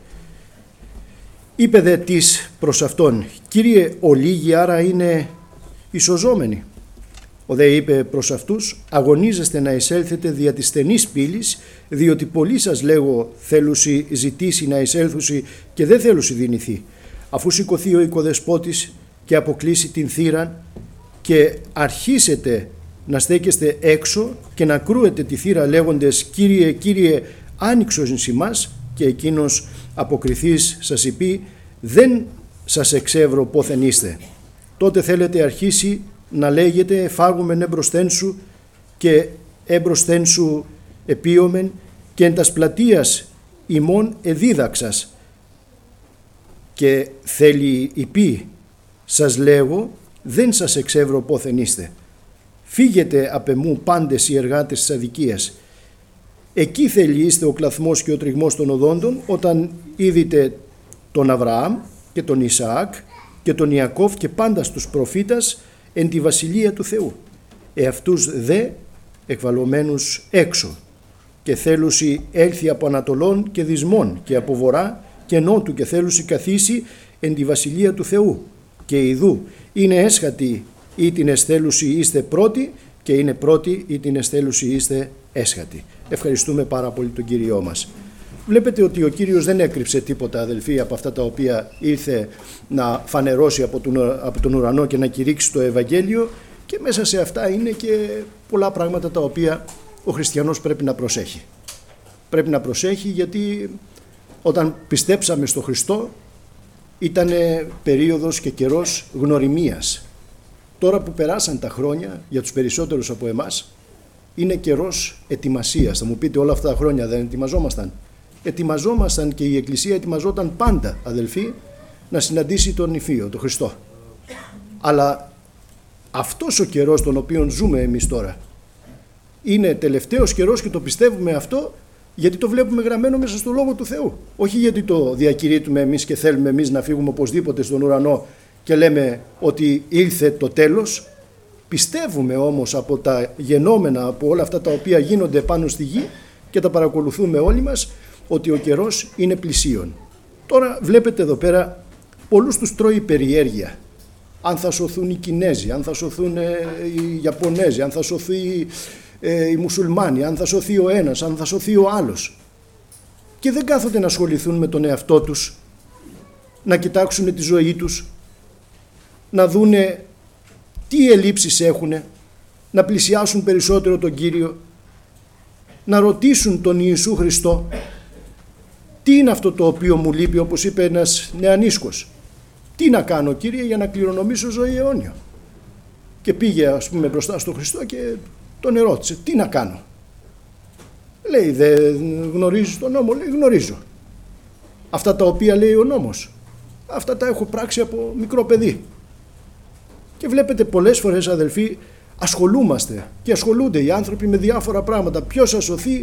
Είπε δε της προς αυτόν, Κύριε, ο λίγοι άρα είναι ισοζόμενοι. Ο δε είπε προς αυτούς, αγωνίζεστε να εισέλθετε δια της στενής πύλης, διότι πολλοί σας λέγω θέλουσι ζητήσει να εισέλθουσι και δεν θέλουσι δυνηθεί. Αφού σηκωθεί ο οικοδεσπότης και αποκλείσει την θύραν και αρχίσετε να στέκεστε έξω και να κρούετε τη θύρα λέγοντες Κύριε, Κύριε, άνοιξον εις ημάς, και εκείνος αποκριθείς σας είπε δεν σας εξεύρω πόθεν είστε. Τότε θέλετε αρχίσει να λέγετε εφάγουμεν εμπροσθέν σου και εμπροσθέν σου επίομεν και εν τας πλατείας ημών εδίδαξας, και θέλει υπή σας λέγω δεν σας εξεύρω πόθεν είστε. Φύγετε απ' εμού πάντες οι εργάτες της αδικίας. Εκεί θέλει είστε ο κλαθμός και ο τριγμός των οδόντων, όταν είδητε τον Αβραάμ και τον Ισαάκ και τον Ιακώβ και πάντα στους προφήτας εν τη βασιλεία του Θεού. Εαυτούς δε εκβαλωμένους έξω, και θέλουσι έλθει από ανατολών και δυσμών και από βορρά και νότου, και θέλουσι καθίσει εν τη βασιλεία του Θεού. Και ιδού είναι έσχατοι ή την εσθέλουσι είστε πρώτοι, και είναι πρώτοι ή την εσθέλουσι είστε έσχατοι. Ευχαριστούμε πάρα πολύ τον Κύριό μας. Βλέπετε ότι ο Κύριος δεν έκρυψε τίποτα, αδελφοί, από αυτά τα οποία ήρθε να φανερώσει από τον ουρανό και να κηρύξει το Ευαγγέλιο, και μέσα σε αυτά είναι και πολλά πράγματα τα οποία ο χριστιανός πρέπει να προσέχει. Πρέπει να προσέχει, γιατί όταν πιστέψαμε στο Χριστό ήταν περίοδος και καιρός γνωριμίας. Τώρα που περάσαν τα χρόνια, για τους περισσότερους από εμάς, είναι καιρός ετοιμασίας. Θα μου πείτε, όλα αυτά τα χρόνια δεν ετοιμαζόμασταν? Ετοιμαζόμασταν, και η Εκκλησία ετοιμαζόταν πάντα, αδελφοί, να συναντήσει τον Υφείο, τον Χριστό. Αλλά αυτός ο καιρός τον οποίο ζούμε εμείς τώρα είναι τελευταίος καιρός, και το πιστεύουμε αυτό γιατί το βλέπουμε γραμμένο μέσα στο Λόγο του Θεού. Όχι γιατί το διακηρύττουμε εμείς και θέλουμε εμείς να φύγουμε οπωσδήποτε στον ουρανό και λέμε ότι ήλθε το τέλος. Πιστεύουμε όμως από τα γενόμενα, από όλα αυτά τα οποία γίνονται πάνω στη γη και τα παρακολουθούμε όλοι μας, ότι ο καιρός είναι πλησίον. Τώρα βλέπετε εδώ πέρα, πολλούς τους τρώει περιέργεια. Αν θα σωθούν οι Κινέζοι, αν θα σωθούν οι Ιαπωνέζοι, αν θα σωθεί οι Μουσουλμάνοι, αν θα σωθεί ο ένας, αν θα σωθεί ο άλλος. Και δεν κάθονται να ασχοληθούν με τον εαυτό τους, να κοιτάξουν τη ζωή τους, να δούνε τι ελλείψεις έχουν, να πλησιάσουν περισσότερο τον Κύριο, να ρωτήσουν τον Ιησού Χριστό τι είναι αυτό το οποίο μου λείπει, όπως είπε ένας νεανίσκος. Τι να κάνω, Κύριε, για να κληρονομήσω ζωή αιώνιο? Και πήγε, ας πούμε, μπροστά στον Χριστό και τον ερώτησε, τι να κάνω? Λέει, δεν γνωρίζεις τον νόμο? Λέει, γνωρίζω. Αυτά τα οποία λέει ο νόμος, αυτά τα έχω πράξει από μικρό παιδί. Και βλέπετε πολλές φορές, αδελφοί, ασχολούμαστε και ασχολούνται οι άνθρωποι με διάφορα πράγματα. Ποιος θα σωθεί,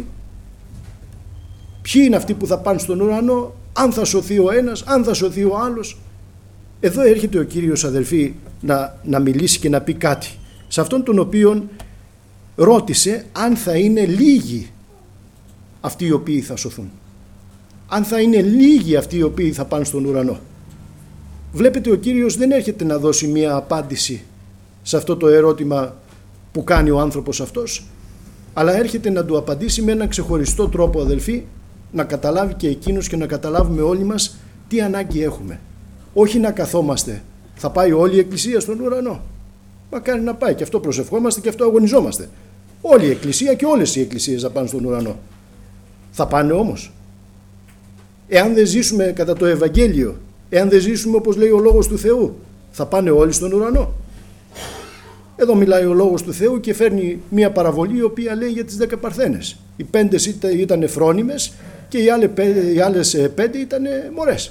ποιοι είναι αυτοί που θα πάνε στον ουρανό, αν θα σωθεί ο ένας, αν θα σωθεί ο άλλος. Εδώ έρχεται ο Κύριος, αδελφοί, να μιλήσει και να πει κάτι. Σε αυτόν τον οποίον ρώτησε αν θα είναι λίγοι αυτοί οι οποίοι θα σωθούν. Αν θα είναι λίγοι αυτοί οι οποίοι θα πάνε στον ουρανό. Βλέπετε, ο Κύριος δεν έρχεται να δώσει μία απάντηση σε αυτό το ερώτημα που κάνει ο άνθρωπος αυτός, αλλά έρχεται να του απαντήσει με έναν ξεχωριστό τρόπο, αδελφοί, να καταλάβει και εκείνος και να καταλάβουμε όλοι μας τι ανάγκη έχουμε. Όχι να καθόμαστε, θα πάει όλη η Εκκλησία στον ουρανό. Μακάρι να πάει, και αυτό προσευχόμαστε και αυτό αγωνιζόμαστε. Όλη η Εκκλησία και όλες οι εκκλησίες θα πάνε στον ουρανό. Θα πάνε όμως? Εάν δεν ζήσουμε κατά το Ευαγγέλιο, εάν δεν ζήσουμε όπως λέει ο Λόγος του Θεού, θα πάνε όλοι στον ουρανό? Εδώ μιλάει ο Λόγος του Θεού και φέρνει μια παραβολή η οποία λέει για τις 10 παρθένες. Οι 5 ήταν φρόνιμες και οι άλλες 5 ήταν μωρές.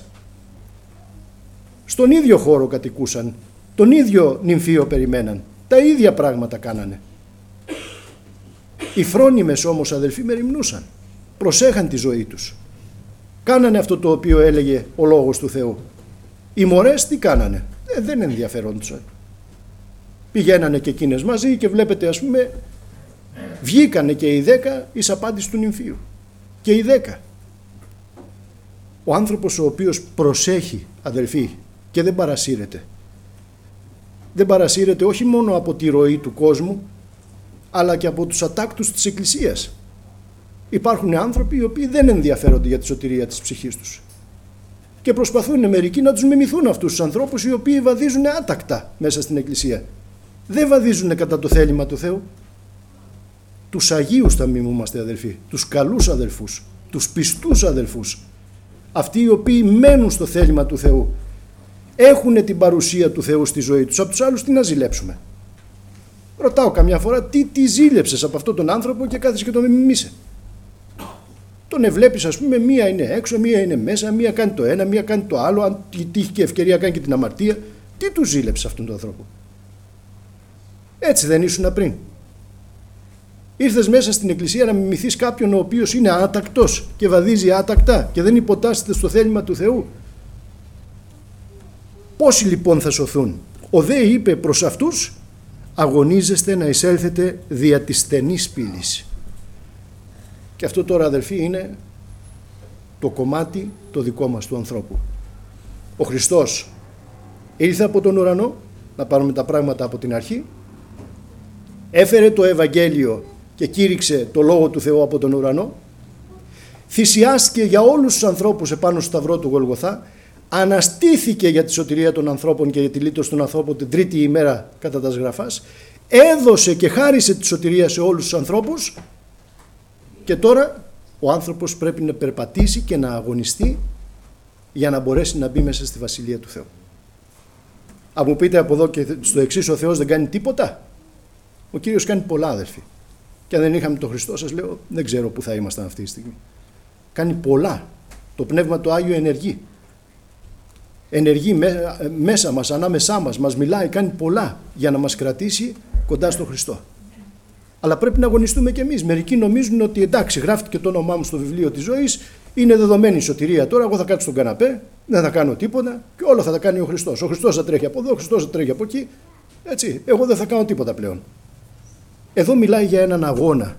Στον ίδιο χώρο κατοικούσαν, τον ίδιο νυμφίο περιμέναν, τα ίδια πράγματα κάνανε. Οι φρόνιμες όμως, αδελφοί, μεριμνούσαν, προσέχαν τη ζωή τους. Κάνανε αυτό το οποίο έλεγε ο Λόγος του Θεού. Οι μωρές τι κάνανε? Δεν ενδιαφερόντουσαν. Πηγαίνανε και εκείνες μαζί και βλέπετε, ας πούμε, βγήκανε και οι 10 εις απάντηση του νυμφίου. Και οι 10. Ο άνθρωπος ο οποίος προσέχει, αδελφοί, και δεν παρασύρεται. Δεν παρασύρεται όχι μόνο από τη ροή του κόσμου, αλλά και από τους ατάκτους της Εκκλησίας. Υπάρχουν άνθρωποι οι οποίοι δεν ενδιαφέρονται για τη σωτηρία της ψυχής τους. Και προσπαθούν μερικοί να τους μιμηθούν αυτούς τους ανθρώπους οι οποίοι βαδίζουν άτακτα μέσα στην Εκκλησία. Δεν βαδίζουν κατά το θέλημα του Θεού. Τους Αγίους θα μιμούμαστε, αδελφοί, τους καλούς αδελφούς, τους πιστούς αδελφούς. Αυτοί οι οποίοι μένουν στο θέλημα του Θεού. Έχουν την παρουσία του Θεού στη ζωή τους. Από τους άλλους τι να ζηλέψουμε? Ρωτάω καμιά φορά, τι ζήλεψες από αυτόν τον άνθρωπο και κάθεσαι και τον μιμείσαι? Τον ευλέπεις, ας πούμε, μία είναι έξω, μία είναι μέσα, μία κάνει το ένα, μία κάνει το άλλο. Αν τύχει και ευκαιρία κάνει και την αμαρτία. Τι του ζήλεψες αυτόν τον άνθρωπο? Έτσι δεν ήσουν πριν? Ήρθες μέσα στην Εκκλησία να μιμηθείς κάποιον ο οποίος είναι άτακτος και βαδίζει άτακτα και δεν υποτάσσεται στο θέλημα του Θεού? Πόσοι λοιπόν θα σωθούν? Ο δε είπε προς αυτούς, αγωνίζεστε να εισέλθετε δια της στενής πύλης. Και αυτό τώρα, αδελφοί, είναι το κομμάτι το δικό μας του ανθρώπου. Ο Χριστός ήρθε από τον ουρανό, να πάρουμε τα πράγματα από την αρχή, έφερε το Ευαγγέλιο και κήρυξε το Λόγο του Θεού από τον ουρανό, θυσιάστηκε για όλους τους ανθρώπους επάνω στο σταυρό του Γολγοθά, αναστήθηκε για τη σωτηρία των ανθρώπων και για τη λύτωση των ανθρώπων την τρίτη ημέρα κατά τας γραφάς, έδωσε και χάρισε τη σωτηρία σε όλους τους ανθρώπους και τώρα ο άνθρωπος πρέπει να περπατήσει και να αγωνιστεί για να μπορέσει να μπει μέσα στη Βασιλεία του Θεού. Αν μου πείτε από εδώ και στο εξής, ο Θεός δεν κάνει τίποτα? Ο Κύριος κάνει πολλά, αδελφοί. Και αν δεν είχαμε τον Χριστό, σας λέω, δεν ξέρω πού θα ήμασταν αυτή τη στιγμή. Κάνει πολλά. Το Πνεύμα το Άγιο ενεργεί. Ενεργεί μέσα μας, ανάμεσά μας, μας μιλάει, κάνει πολλά για να μας κρατήσει κοντά στον Χριστό. Αλλά πρέπει να αγωνιστούμε κι εμείς. Μερικοί νομίζουν ότι εντάξει, γράφτηκε το όνομά μου στο βιβλίο της ζωής, είναι δεδομένη η σωτηρία τώρα, εγώ θα κάτσω στον καναπέ, δεν θα κάνω τίποτα και όλα θα τα κάνει ο Χριστός. Ο Χριστός θα τρέχει από εδώ, ο Χριστός θα τρέχει από εκεί. Έτσι, εγώ δεν θα κάνω τίποτα πλέον. Εδώ μιλάει για έναν αγώνα.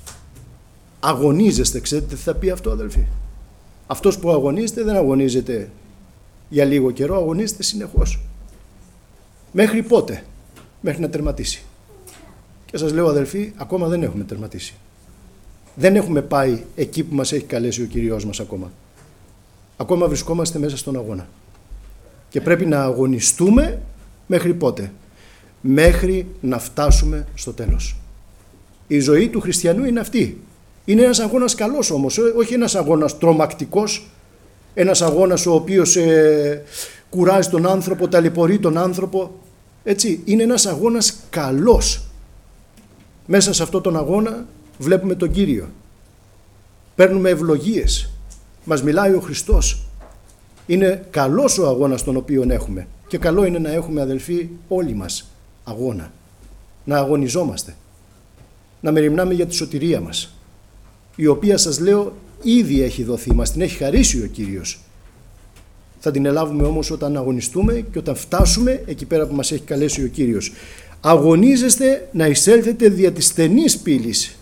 Αγωνίζεστε, ξέρετε τι θα πει αυτό, αδελφοί? Αυτός που αγωνίζεται δεν αγωνίζεται για λίγο καιρό, αγωνίζεται συνεχώς. Μέχρι πότε? Μέχρι να τερματίσει. Και σας λέω, αδελφοί, ακόμα δεν έχουμε τερματίσει. Δεν έχουμε πάει εκεί που μας έχει καλέσει ο Κύριος μας ακόμα. Ακόμα βρισκόμαστε μέσα στον αγώνα. Και πρέπει να αγωνιστούμε μέχρι πότε? Μέχρι να φτάσουμε στο τέλος. Η ζωή του χριστιανού είναι αυτή. Είναι ένας αγώνας καλός όμως, όχι ένας αγώνας τρομακτικός, ένας αγώνας ο οποίος κουράζει τον άνθρωπο, ταλαιπωρεί τον άνθρωπο. Έτσι, είναι ένας αγώνας καλός. Μέσα σε αυτόν τον αγώνα βλέπουμε τον Κύριο. Παίρνουμε ευλογίες. Μας μιλάει ο Χριστός. Είναι καλός ο αγώνας τον οποίο έχουμε. Και καλό είναι να έχουμε, αδελφοί, όλοι μας αγώνα. Να αγωνιζόμαστε. Να μεριμνάμε για τη σωτηρία μας. Η οποία, σας λέω, ήδη έχει δοθεί. Μας την έχει χαρίσει ο Κύριος. Θα την ελάβουμε όμως όταν αγωνιστούμε και όταν φτάσουμε εκεί πέρα που μας έχει καλέσει ο Κύριος. Αγωνίζεστε να εισέλθετε δια της στενής πύλης.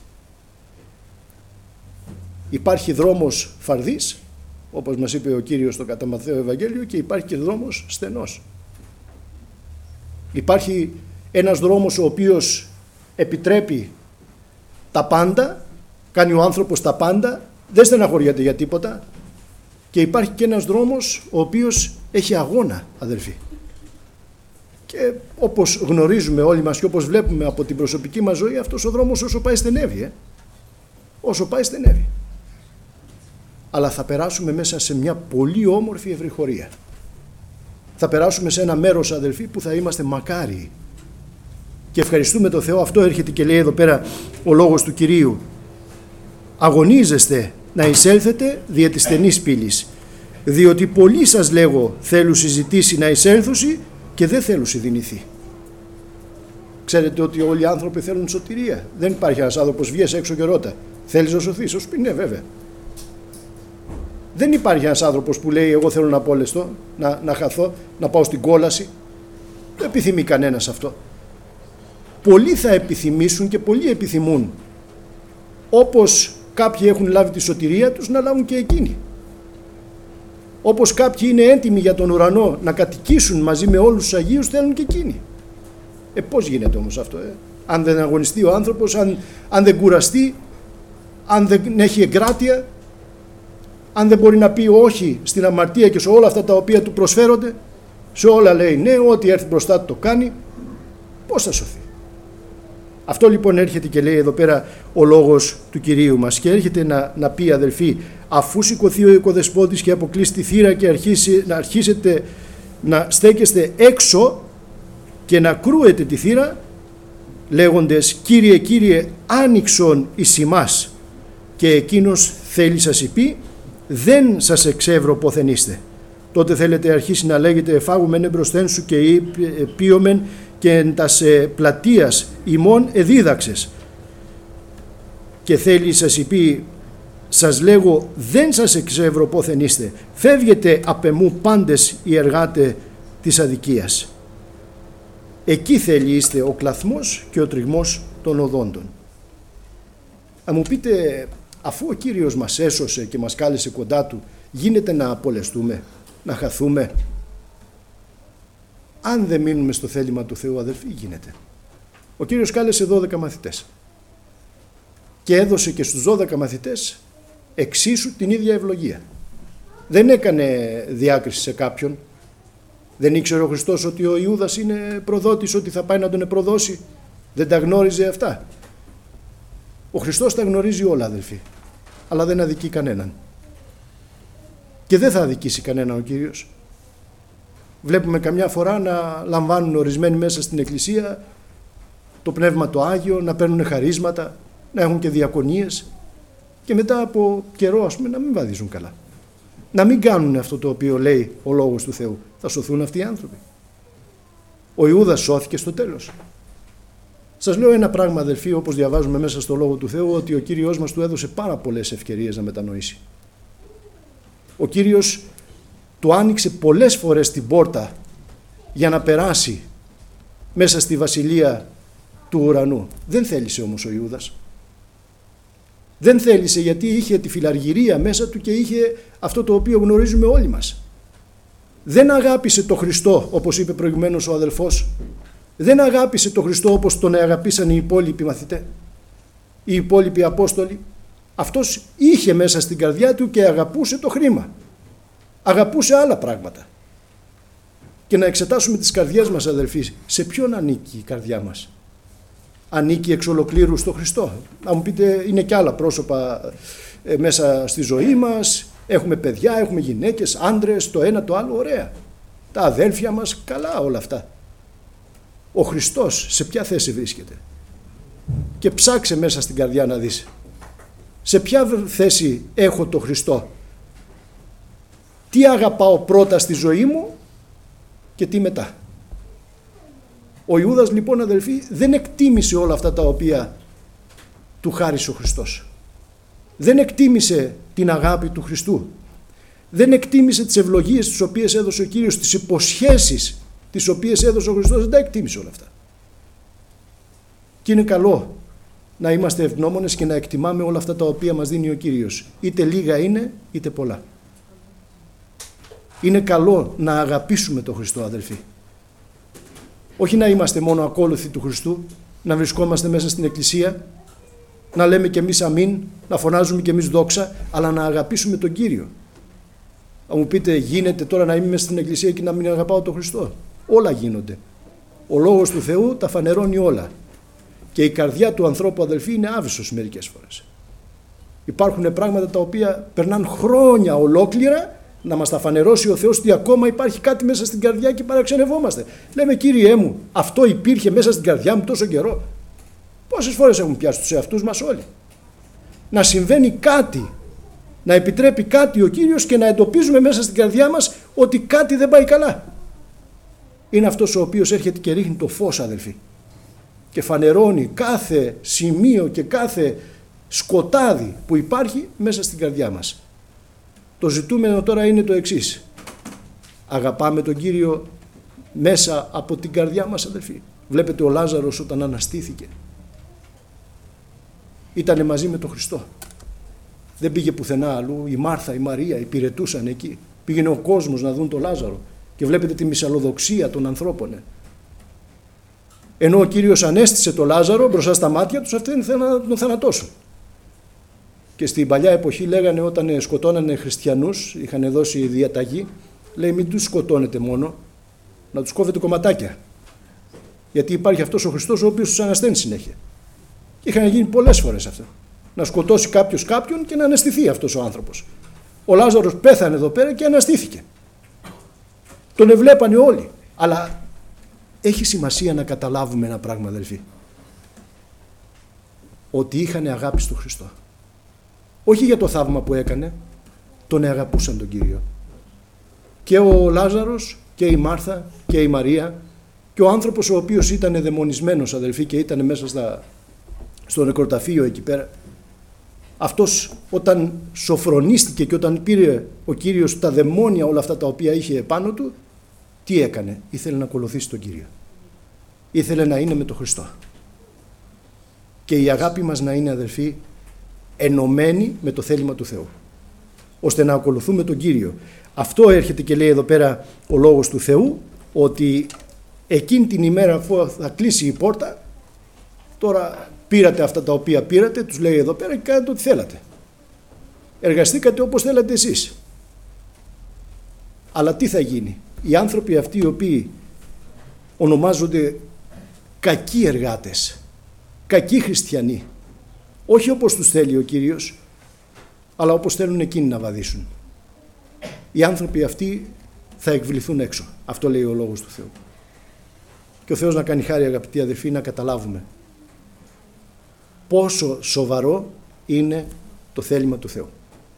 Υπάρχει δρόμος φαρδής, όπως μας είπε ο Κύριος στο κατά Ματθαίο Ευαγγέλιο, και υπάρχει και δρόμος στενός. Υπάρχει ένας δρόμος ο οποίος επιτρέπει τα πάντα, κάνει ο άνθρωπος τα πάντα, δεν στεναχωριέται για τίποτα, και υπάρχει και ένας δρόμος ο οποίος έχει αγώνα, αδελφοί. Και όπως γνωρίζουμε όλοι μας και όπως βλέπουμε από την προσωπική μας ζωή, αυτός ο δρόμος όσο πάει στενεύει. Όσο πάει στενεύει. Αλλά θα περάσουμε μέσα σε μια πολύ όμορφη ευρυχωρία. Θα περάσουμε σε ένα μέρος, αδελφοί, που θα είμαστε μακάριοι. Και ευχαριστούμε τον Θεό. Αυτό έρχεται και λέει εδώ πέρα ο λόγος του Κυρίου. Αγωνίζεστε να εισέλθετε δια της στενής πύλης, διότι πολλοί σας λέγω θέλουν συζητήσει να εισέλθουσι και δεν θέλουν συνδυνηθεί. Ξέρετε ότι όλοι οι άνθρωποι θέλουν σωτηρία. Δεν υπάρχει ένας άνθρωπος βγες έξω και ρώτα, θέλεις να σωθείς? Θα σου πει ναι, βέβαια. Δεν υπάρχει ένας άνθρωπος που λέει εγώ θέλω να απόλεστο, να χαθώ, να πάω στην κόλαση. Δεν επιθυμεί κανένας αυτό. Πολλοί θα επιθυμήσουν και πολλοί επιθυμούν, όπως κάποιοι έχουν λάβει τη σωτηρία τους, να λάβουν και εκείνοι. Όπως κάποιοι είναι έτοιμοι για τον ουρανό να κατοικήσουν μαζί με όλους τους Αγίους, θέλουν και εκείνοι. Πώς γίνεται όμως αυτό? Αν δεν αγωνιστεί ο άνθρωπος, αν δεν κουραστεί, αν δεν έχει εγκράτεια, αν δεν μπορεί να πει όχι στην αμαρτία και σε όλα αυτά τα οποία του προσφέρονται, σε όλα λέει ναι, ό,τι έρθει μπροστά του το κάνει, πώς θα σωθεί? Αυτό λοιπόν έρχεται και λέει εδώ πέρα ο λόγος του Κυρίου μας, και έρχεται να πει, αδελφοί, αφού σηκωθεί ο οικοδεσπότης και αποκλείσει τη θύρα και να αρχίσετε να στέκεστε έξω και να κρούετε τη θύρα, λέγοντες Κύριε, Κύριε, άνοιξον εις ημάς, και εκείνος θέλει σας υπεί, δεν σας εξεύρω πόθεν είστε. Τότε θέλετε αρχίσει να λέγετε εφάγουμεν εμπροσθέν σου και πίωμεν και εν τας πλατείας ημών εδίδαξες. Και θέλει σας υπεί, σας λέγω δεν σας εξεύρω πόθεν είστε, φεύγετε απ' εμού πάντες οι εργάτε της αδικίας. Εκεί θέλει είστε ο κλαθμός και ο τριγμός των οδόντων. Θα μου πείτε, αφού ο Κύριος μας έσωσε και μας κάλεσε κοντά Του, γίνεται να απολεστούμε, να χαθούμε? Αν δεν μείνουμε στο θέλημα του Θεού, αδελφοί, γίνεται. Ο Κύριος κάλεσε 12 μαθητές και έδωσε και στους 12 μαθητές εξίσου την ίδια ευλογία. Δεν έκανε διάκριση σε κάποιον. Δεν ήξερε ο Χριστός ότι ο Ιούδας είναι προδότης, ότι θα πάει να τον επροδώσει? Δεν τα γνώριζε αυτά? Ο Χριστός τα γνωρίζει όλα, αδελφοί, αλλά δεν αδικεί κανέναν. Και δεν θα αδικήσει κανέναν ο Κύριος. Βλέπουμε καμιά φορά να λαμβάνουν ορισμένοι μέσα στην Εκκλησία το Πνεύμα το Άγιο, να παίρνουν χαρίσματα, να έχουν και διακονίες, και μετά από καιρό, ας πούμε, να μην βαδίζουν καλά. Να μην κάνουν αυτό το οποίο λέει ο Λόγος του Θεού. Θα σωθούν αυτοί οι άνθρωποι? Ο Ιούδας σώθηκε στο τέλος. Σας λέω ένα πράγμα, αδελφοί, όπως διαβάζουμε μέσα στο Λόγο του Θεού, ότι ο Κύριος μας του έδωσε πάρα πολλές ευκαιρίες να μετανοήσει. Ο Κύριος του άνοιξε πολλές φορές την πόρτα για να περάσει μέσα στη βασιλεία του ουρανού. Δεν θέλησε όμως ο Ιούδας. Δεν θέλησε, γιατί είχε τη φιλαργυρία μέσα του και είχε αυτό το οποίο γνωρίζουμε όλοι μας. Δεν αγάπησε το Χριστό, όπως είπε προηγουμένως ο αδελφός. Δεν αγάπησε το Χριστό όπως τον αγαπήσαν οι υπόλοιποι μαθητές, οι υπόλοιποι Απόστολοι. Αυτός είχε μέσα στην καρδιά του και αγαπούσε το χρήμα. Αγαπούσε άλλα πράγματα. Και να εξετάσουμε τις καρδιές μας, αδελφοί, σε ποιον ανήκει η καρδιά μας? Ανήκει εξ ολοκλήρου στο Χριστό? Να μου πείτε, είναι και άλλα πρόσωπα μέσα στη ζωή μας, έχουμε παιδιά, έχουμε γυναίκες, άντρες, το ένα το άλλο, ωραία. Τα αδέλφια μας, καλά όλα αυτά. Ο Χριστός σε ποια θέση βρίσκεται? Και ψάξε μέσα στην καρδιά να δεις. Σε ποια θέση έχω το Χριστό? Τι αγαπάω πρώτα στη ζωή μου και τι μετά? Ο Ιούδας λοιπόν, αδελφοί, δεν εκτίμησε όλα αυτά τα οποία του χάρισε ο Χριστός. Δεν εκτίμησε την αγάπη του Χριστού. Δεν εκτίμησε τις ευλογίες τις οποίες έδωσε ο Κύριος, τις υποσχέσεις τις οποίες έδωσε ο Χριστός. Δεν τα εκτίμησε όλα αυτά. Και είναι καλό να είμαστε ευγνώμονες και να εκτιμάμε όλα αυτά τα οποία μας δίνει ο Κύριος. Είτε λίγα είναι, είτε πολλά. Είναι καλό να αγαπήσουμε τον Χριστό, αδελφοί. Όχι να είμαστε μόνο ακόλουθοι του Χριστού, να βρισκόμαστε μέσα στην Εκκλησία, να λέμε κι εμείς αμήν, να φωνάζουμε κι εμείς δόξα, αλλά να αγαπήσουμε τον Κύριο. Θα μου πείτε, γίνεται τώρα να είμαι μέσα στην Εκκλησία και να μην αγαπάω τον Χριστό? Όλα γίνονται. Ο Λόγος του Θεού τα φανερώνει όλα. Και η καρδιά του ανθρώπου, αδελφοί, είναι άβυσσος μερικές φορές. Υπάρχουν πράγματα τα οποία περνάνε χρόνια ολόκληρα να μας τα φανερώσει ο Θεός ότι ακόμα υπάρχει κάτι μέσα στην καρδιά και παραξενευόμαστε. Λέμε, Κύριέ μου, αυτό υπήρχε μέσα στην καρδιά μου τόσο καιρό. Πόσες φορές έχουν πιάσει τους εαυτούς μας όλοι? Να συμβαίνει κάτι, να επιτρέπει κάτι ο Κύριος και να εντοπίζουμε μέσα στην καρδιά μας ότι κάτι δεν πάει καλά. Είναι αυτός ο οποίος έρχεται και ρίχνει το φως, αδελφοί, και φανερώνει κάθε σημείο και κάθε σκοτάδι που υπάρχει μέσα στην καρδιά μας. Το ζητούμενο τώρα είναι το εξής. Αγαπάμε τον Κύριο μέσα από την καρδιά μας, αδελφοί? Βλέπετε ο Λάζαρος όταν αναστήθηκε ήτανε μαζί με τον Χριστό. Δεν πήγε πουθενά αλλού. Η Μάρθα, η Μαρία υπηρετούσαν εκεί. Πήγαινε ο κόσμος να δουν τον Λάζαρο και βλέπετε τη μυσαλλοδοξία των ανθρώπων. Ενώ ο Κύριος ανέστησε τον Λάζαρο μπροστά στα μάτια τους, αυτοί θέλουν να τον θανατώσουν. Και στην παλιά εποχή λέγανε, όταν σκοτώνανε χριστιανούς, είχαν δώσει διαταγή, λέει, μην τους σκοτώνετε μόνο, να τους κόβετε κομματάκια. Γιατί υπάρχει αυτός ο Χριστός ο οποίος τους ανασταίνει συνέχεια. Και είχαν γίνει πολλές φορές αυτό. Να σκοτώσει κάποιος κάποιον και να αναστηθεί αυτός ο άνθρωπος. Ο Λάζαρος πέθανε εδώ πέρα και αναστήθηκε. Τον εβλέπανε όλοι. Αλλά έχει σημασία να καταλάβουμε ένα πράγμα, αδελφοί. Ότι είχαν αγάπη στον Χριστό. Όχι για το θαύμα που έκανε, τον αγαπούσαν τον Κύριο. Και ο Λάζαρος και η Μάρθα και η Μαρία και ο άνθρωπος ο οποίος ήταν δαιμονισμένος, αδελφοί, και ήταν μέσα στο νεκροταφείο εκεί πέρα. Αυτός όταν σοφρονίστηκε και όταν πήρε ο Κύριος τα δαιμόνια όλα αυτά τα οποία είχε επάνω του, τι έκανε? Ήθελε να ακολουθήσει τον Κύριο. Ήθελε να είναι με τον Χριστό. Και η αγάπη μας να είναι, αδελφοί, ενωμένη με το θέλημα του Θεού, ώστε να ακολουθούμε τον Κύριο. Αυτό έρχεται και λέει εδώ πέρα ο Λόγος του Θεού, ότι εκείνη την ημέρα αφού θα κλείσει η πόρτα, τώρα πήρατε αυτά τα οποία πήρατε, τους λέει εδώ πέρα, και κάνετε ό,τι θέλατε. Εργαστήκατε όπως θέλατε εσείς. Αλλά τι θα γίνει? Οι άνθρωποι αυτοί οι οποίοι ονομάζονται κακοί εργάτες, κακοί χριστιανοί, όχι όπως τους θέλει ο Κύριος, αλλά όπως θέλουν εκείνοι να βαδίσουν, οι άνθρωποι αυτοί θα εκβληθούν έξω. Αυτό λέει ο Λόγος του Θεού. Και ο Θεός να κάνει χάρη, αγαπητοί αδελφοί, να καταλάβουμε πόσο σοβαρό είναι το θέλημα του Θεού.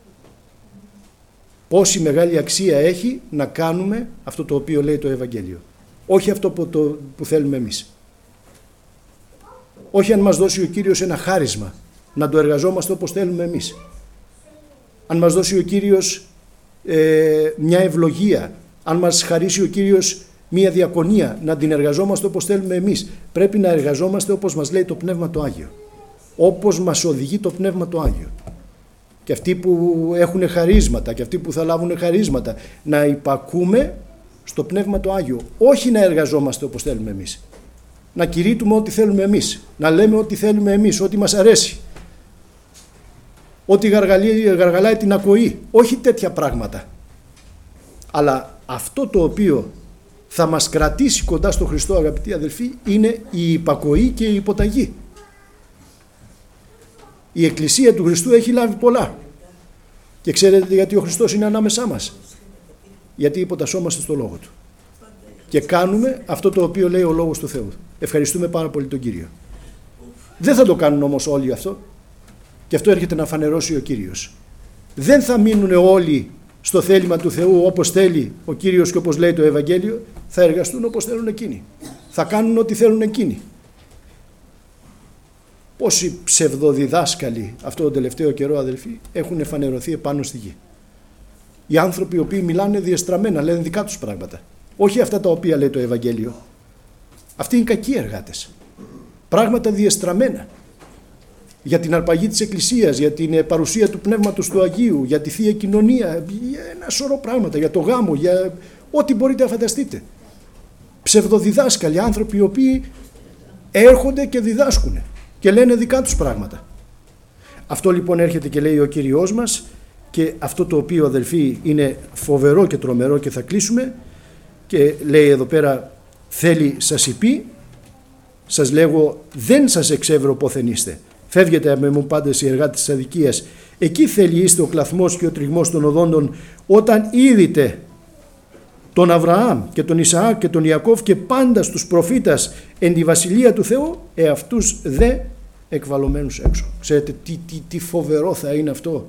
Πόση μεγάλη αξία έχει να κάνουμε αυτό το οποίο λέει το Ευαγγέλιο. Όχι αυτό που θέλουμε εμείς. Όχι αν μας δώσει ο Κύριος ένα χάρισμα, να το εργαζόμαστε όπως θέλουμε εμείς. Αν μας δώσει ο Κύριος μια ευλογία, αν μας χαρίσει ο Κύριος μια διακονία, να την εργαζόμαστε όπως θέλουμε εμείς. Πρέπει να εργαζόμαστε όπως μας λέει το Πνεύμα το Άγιο. Όπως μας οδηγεί το Πνεύμα το Άγιο. Και αυτοί που έχουν χαρίσματα και αυτοί που θα λάβουν χαρίσματα, να υπακούμε στο Πνεύμα το Άγιο. Όχι να εργαζόμαστε όπως θέλουμε εμείς. Να κηρύττουμε ό,τι θέλουμε εμείς. Να λέμε ό,τι θέλουμε εμείς, ό,τι μας αρέσει. Ό,τι γαργαλάει την ακοή. Όχι τέτοια πράγματα. Αλλά αυτό το οποίο θα μας κρατήσει κοντά στο Χριστό, αγαπητοί αδελφοί, είναι η υπακοή και η υποταγή. Η Εκκλησία του Χριστού έχει λάβει πολλά. Και ξέρετε γιατί ο Χριστός είναι ανάμεσά μας? Γιατί υποτασσόμαστε στο Λόγο Του. Και κάνουμε αυτό το οποίο λέει ο Λόγος του Θεού. Ευχαριστούμε πάρα πολύ τον Κύριο. Δεν θα το κάνουν όμως όλοι αυτό. Και αυτό έρχεται να φανερώσει ο Κύριος. Δεν θα μείνουν όλοι στο θέλημα του Θεού όπως θέλει ο Κύριος και όπως λέει το Ευαγγέλιο. Θα εργαστούν όπως θέλουν εκείνοι. Θα κάνουν ό,τι θέλουν εκείνοι. Πόσοι ψευδοδιδάσκαλοι αυτό το τελευταίο καιρό, αδελφοί, έχουν φανερωθεί επάνω στη γη. Οι άνθρωποι οι οποίοι μιλάνε διεστραμμένα, λένε δικά τους πράγματα. Όχι αυτά τα οποία λέει το Ευαγγέλιο. Αυτοί είναι κακοί εργάτες. Πράγματα διεστραμμένα. Για την αρπαγή της Εκκλησίας, για την παρουσία του Πνεύματος του Αγίου, για τη Θεία Κοινωνία, για ένα σωρό πράγματα, για το γάμο, για ό,τι μπορείτε να φανταστείτε. Ψευδοδιδάσκαλοι, άνθρωποι οι οποίοι έρχονται και διδάσκουν και λένε δικά τους πράγματα. Αυτό λοιπόν έρχεται και λέει ο Κύριος μας, και αυτό το οποίο, αδελφοί, είναι φοβερό και τρομερό, και θα κλείσουμε, και λέει εδώ πέρα θέλει σας υπεί, σας λέγω δεν σας εξεύρω πόθεν είστε. Φεύγετε από μου πάντες οι εργάτες της αδικίας. Εκεί θέλει είστε ο κλαθμός και ο τριγμός των οδόντων, όταν είδητε τον Αβραάμ και τον Ισαάκ και τον Ιακώβ και πάντα στους προφήτας εν τη βασιλεία του Θεού, αυτούς δε εκβαλωμένους έξω. Ξέρετε τι φοβερό θα είναι αυτό,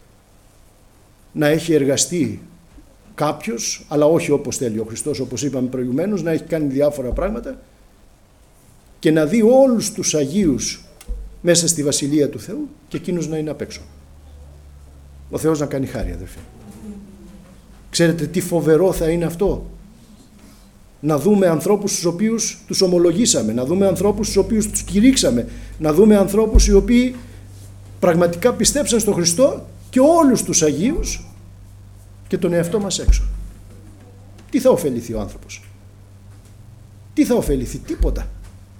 να έχει εργαστεί κάποιος, αλλά όχι όπως θέλει ο Χριστός, όπως είπαμε προηγουμένως, να έχει κάνει διάφορα πράγματα και να δει όλους τους Αγίους μέσα στη βασιλεία του Θεού και εκείνος να είναι απ' έξω. Ο Θεός να κάνει χάρη, αδερφοί. Ξέρετε τι φοβερό θα είναι αυτό, να δούμε ανθρώπους τους οποίους τους ομολογήσαμε, να δούμε ανθρώπους τους οποίους τους κηρύξαμε, να δούμε ανθρώπους οι οποίοι πραγματικά πιστέψαν στον Χριστό και όλους τους Αγίους και τον εαυτό μας έξω. Τι θα ωφεληθεί ο άνθρωπος? Τι θα ωφεληθεί? Τίποτα.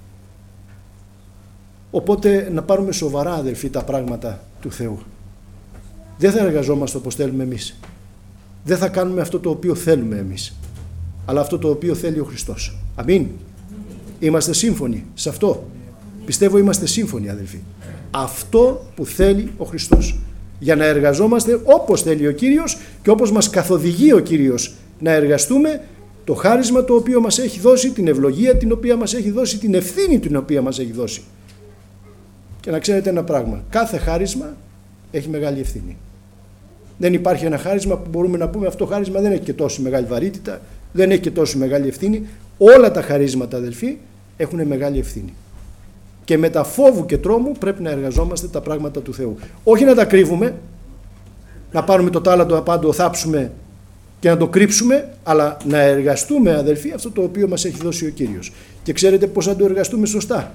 Οπότε να πάρουμε σοβαρά, αδελφοί, τα πράγματα του Θεού. Δεν θα εργαζόμαστε όπως θέλουμε εμείς. Δεν θα κάνουμε αυτό το οποίο θέλουμε εμείς, αλλά αυτό το οποίο θέλει ο Χριστός. Αμήν. Είμαστε σύμφωνοι σε αυτό? Πιστεύω είμαστε σύμφωνοι, αδελφοί. Αυτό που θέλει ο Χριστός. Για να εργαζόμαστε όπως θέλει ο Κύριος και όπως μας καθοδηγεί ο Κύριος να εργαστούμε, το χάρισμα το οποίο μας έχει δώσει, την ευλογία την οποία μας έχει δώσει, την ευθύνη την οποία μας έχει δώσει. Και να ξέρετε ένα πράγμα, κάθε χάρισμα έχει μεγάλη ευθύνη. Δεν υπάρχει ένα χάρισμα που μπορούμε να πούμε αυτό χάρισμα δεν έχει και τόση μεγάλη βαρύτητα, δεν έχει και τόση μεγάλη ευθύνη. Όλα τα χαρίσματα, αδελφοί, έχουν μεγάλη ευθύνη. Και με τα φόβου και τρόμου πρέπει να εργαζόμαστε τα πράγματα του Θεού. Όχι να τα κρύβουμε, να πάρουμε το τάλαντο απάντο, θάψουμε και να το κρύψουμε, αλλά να εργαστούμε, αδελφοί, αυτό το οποίο μας έχει δώσει ο Κύριος. Και ξέρετε πώς θα το εργαστούμε σωστά?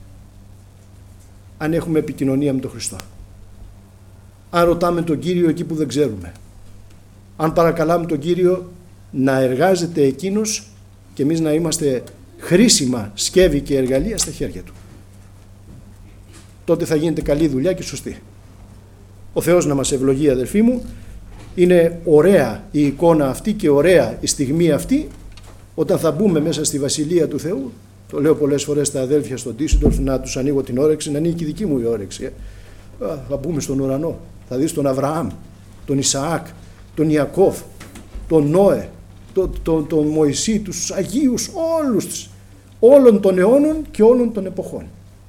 Αν έχουμε επικοινωνία με τον Χριστό. Αν ρωτάμε τον Κύριο εκεί που δεν ξέρουμε. Αν παρακαλάμε τον Κύριο να εργάζεται εκείνος και εμείς να είμαστε χρήσιμα σκεύη και εργαλεία στα χέρια Του. Τότε θα γίνεται καλή δουλειά και σωστή. Ο Θεός να μας ευλογεί, αδελφοί μου. Είναι ωραία η εικόνα αυτή και ωραία η στιγμή αυτή όταν θα μπούμε μέσα στη Βασιλεία του Θεού. Το λέω πολλές φορές στα αδέλφια στον Ντίσσελντορφ, να τους ανοίγω την όρεξη, να ανοίγει και η δική μου η όρεξη. Θα μπούμε στον ουρανό. Θα δεις τον Αβραάμ, τον Ισαάκ, τον Ιακώβ, τον Νόε, τον Μωυσή, τους Αγίους όλους, όλων των αιώνων και όλων των εποχών.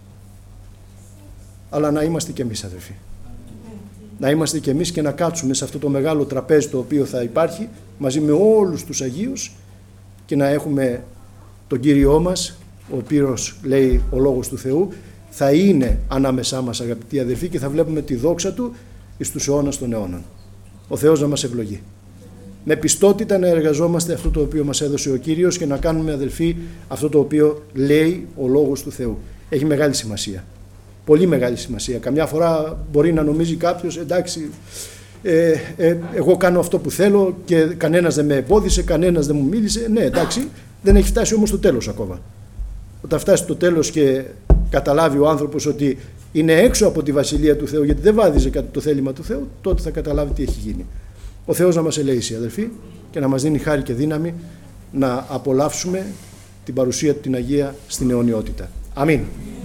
Αλλά να είμαστε κι εμείς, αδελφοί. Να είμαστε κι εμείς και να κάτσουμε σε αυτό το μεγάλο τραπέζι το οποίο θα υπάρχει μαζί με όλους τους Αγίους και να έχουμε τον Κύριό μας, ο οποίος λέει ο Λόγος του Θεού, θα είναι ανάμεσά μας, αγαπητοί αδελφοί, και θα βλέπουμε τη δόξα Του εις τους αιώνας των αιώνων. Ο Θεός να μας ευλογεί. Με πιστότητα να εργαζόμαστε αυτό το οποίο μας έδωσε ο Κύριος και να κάνουμε, αδελφοί, αυτό το οποίο λέει ο Λόγος του Θεού. Έχει μεγάλη σημασία. Πολύ μεγάλη σημασία. Καμιά φορά μπορεί να νομίζει κάποιος, εντάξει, εγώ κάνω αυτό που θέλω και κανένας δεν με εμπόδισε, κανένας δεν μου μίλησε. Ναι, εντάξει, δεν έχει φτάσει όμως το τέλος ακόμα. Όταν φτάσει το τέλος και καταλάβει ο άνθρωπος ότι είναι έξω από τη Βασιλεία του Θεού, γιατί δεν βάδιζε κάτι το θέλημα του Θεού, τότε θα καταλάβει τι έχει γίνει. Ο Θεός να μας ελεήσει, αδελφοί, και να μας δίνει χάρη και δύναμη να απολαύσουμε την παρουσία του την Αγία στην αιωνιότητα. Αμήν.